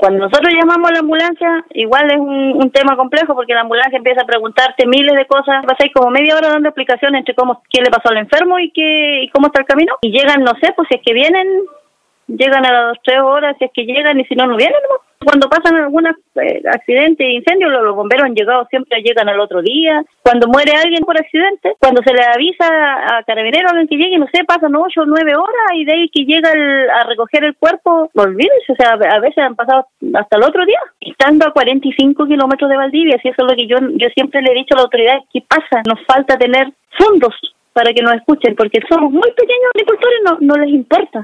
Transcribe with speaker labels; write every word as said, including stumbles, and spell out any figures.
Speaker 1: Cuando nosotros llamamos a la ambulancia, igual es un, un tema complejo porque la ambulancia empieza a preguntarte miles de cosas. Pasáis como media hora dando explicaciones entre cómo, qué le pasó al enfermo y qué y cómo está el camino. Y llegan, no sé, pues si es que vienen, llegan a las dos, tres horas, si es que llegan y si no, no vienen, ¿no? Cuando pasan algunos eh, accidentes e incendios, los, los bomberos han llegado, siempre llegan al otro día. Cuando muere alguien por accidente, cuando se le avisa a carabineros a alguien que llegue, no sé, pasan ocho o nueve horas y de ahí que llega el, a recoger el cuerpo, olvídense, o sea, a veces han pasado hasta el otro día, estando a cuarenta y cinco kilómetros de Valdivia. Si eso es lo que yo, yo siempre le he dicho a la autoridad, ¿qué pasa? Nos falta tener fondos para que nos escuchen, porque somos muy pequeños agricultores, no, no les importa.